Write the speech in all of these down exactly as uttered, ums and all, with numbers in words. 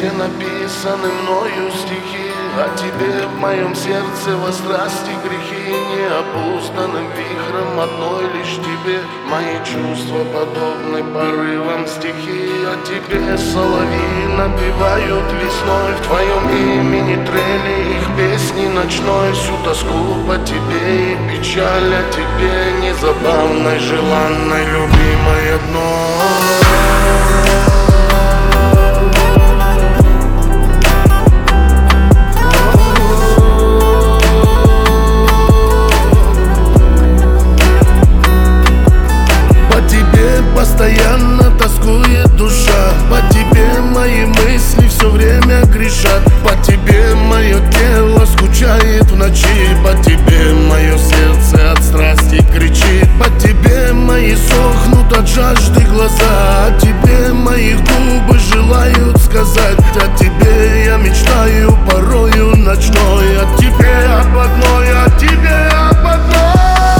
все написаны мною стихи о тебе в моем сердце во страсти грехи. Неопутанным вихром одной лишь тебе мои чувства подобны порывам стихи. О тебе соловьи напевают весной, в твоем имени трели их песни ночной. Всю тоску по тебе и печаль о тебе, незабавной, желанной, любимой одной. Постоянно тоскует душа, по тебе мои мысли все время грешат. По тебе мое тело скучает в ночи, по тебе мое сердце от страсти кричит. По тебе мои сохнут от жажды глаза, о тебе мои губы желают сказать. О тебе я мечтаю порою ночной, о тебе об одной, о тебе об одной.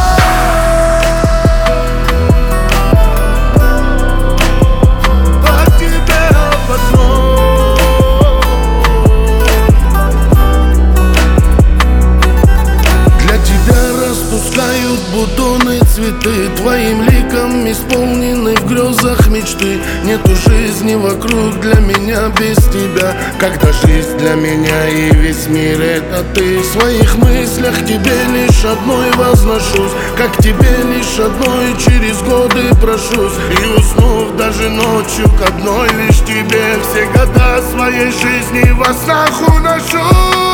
Бутоны, цветы, твоим ликом исполнены в грезах мечты. Нету жизни вокруг для меня без тебя, когда жизнь для меня и весь мир это ты. В своих мыслях тебе лишь одной возношусь, как тебе лишь одной через годы прошусь. И уснув даже ночью к одной лишь тебе, все года своей жизни во снах уношу.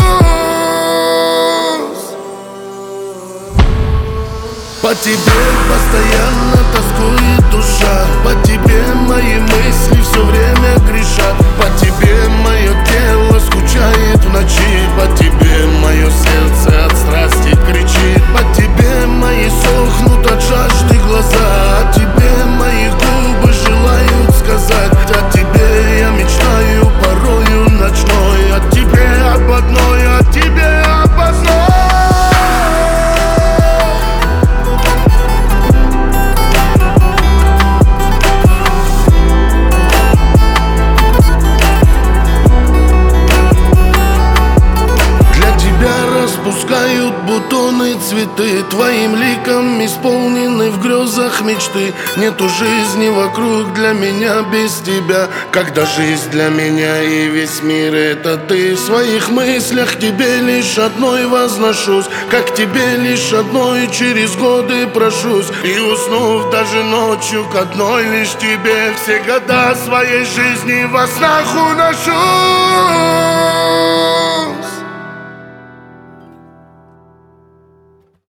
По тебе постоянно тоскует душа, по тебе мои мысли все время грешат. По тебе мое тело скучает в ночи, по тебе мое сердце от страсти кричит. По тебе мои сохнут от жажды глаза, о тебе мои губы желают сказать. О тебе я мечтаю порою ночной, о тебе об одной, о тебе об одной. Распускают бутоны, цветы, твоим ликом исполнены в грезах мечты. Нету жизни вокруг для меня без тебя, когда жизнь для меня и весь мир это ты. В своих мыслях тебе лишь одной возношусь, как тебе лишь одной через годы прошусь. И уснув даже ночью к одной лишь тебе, все года своей жизни во снах уношу.